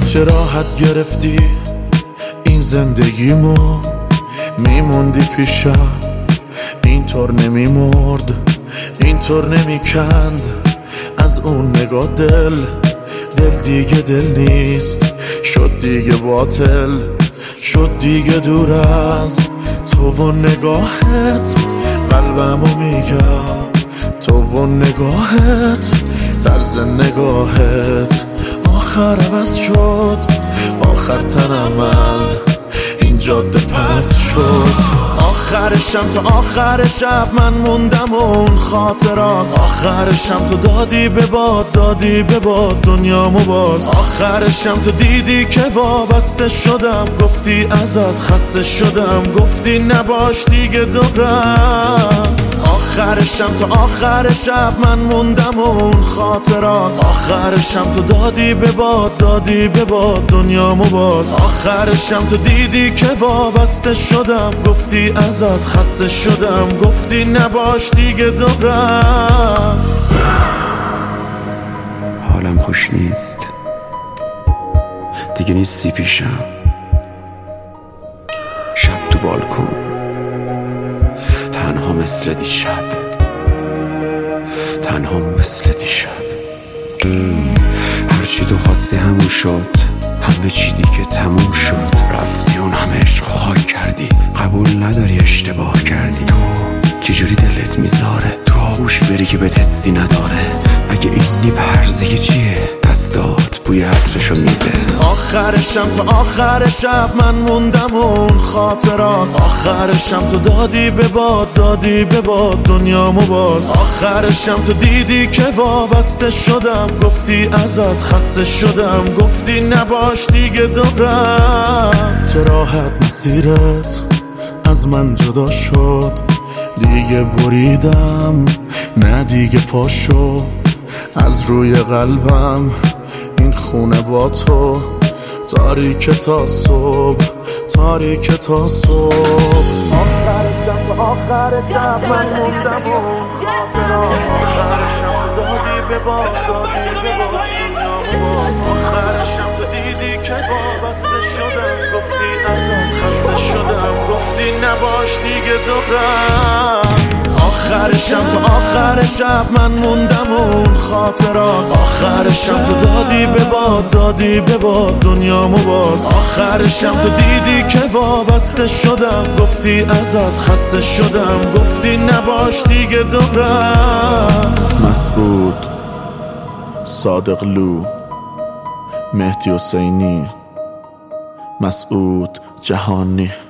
چه راحت گرفتی این زندگیمو، میموندی پیشم اینطور نمیمرد، اینطور نمیکند از اون نگاه دل دیگه دل نیست، شد دیگه باطل، شد دیگه دور از تو و نگاهت. قلبمو میگم تو و نگاهت، طرز نگاهت آخر عوض شد، آخر تنم از این جاده پرت شد. آخر شب تا آخر شب من موندم اون خاطرات، آخر شب تو دادی به باد، دادی به باد دنیامو باز. آخر شب تو دیدی که وابسته شدم، گفتی ازت خسته شدم، گفتی نباش دیگه دورم. آخر شب تا آخر شب من موندم اون خاطرات، آخر شب تو دادی به باد، دادی به باد دنیامو باز. آخر شب تو دیدی که وابسته شدم، گفتی ازت خسته شدم، گفتی نباش دیگه دورم. حالم خوش نیست دیگه، نیستی پیشم. شب تو بالکن تنها مثل دیشب، تنها مثل دیشب. هرچی تو خواستی همون شد، همه چی دیگه تموم شد. رفتی اون همه عشق خاک کردی، قبول نداری اشتباه کردی. تو چجوری دلت میذاره تو آغوش بری که بهت حسی نداره؟ اگه اینی پرزه چیه دستات بوی عطرشو میده. آخر شب تا آخر شب من موندم اون خاطرات، آخر شب تو دادی به باد، دادی به باد دنیامو باز. آخر شب تو دیدی که وابسته شدم، گفتی ازت خسته شدم، گفتی نباش دیگه دورم. چه راحت مسیرت از من جدا شد، دیگه بریدم نه دیگه پاشو از روی قلبم. این خونه با تو تاریک تا صبح، تاریک تا صبح. آخر شب تا آخر شب من موندم اون خاطرات، آخر شب دادی به باد، دادی به باد دنیامو. آخر شب تو دیدی که وابسته شدم، گفتی ازت خسته شدم، گفتی نباش دیگه دورم. آخر شب تا آخر شب من موندم اون خاطرات، آخر شب تو دادی به باد، دادی به باد دنیامو باز. آخر شب تو دیدی که وابسته شدم، گفتی ازت خسته شدم، گفتی نباش دیگه دورم. مسعود، صادق لو، مهدی حسینی، مسعود جهانی.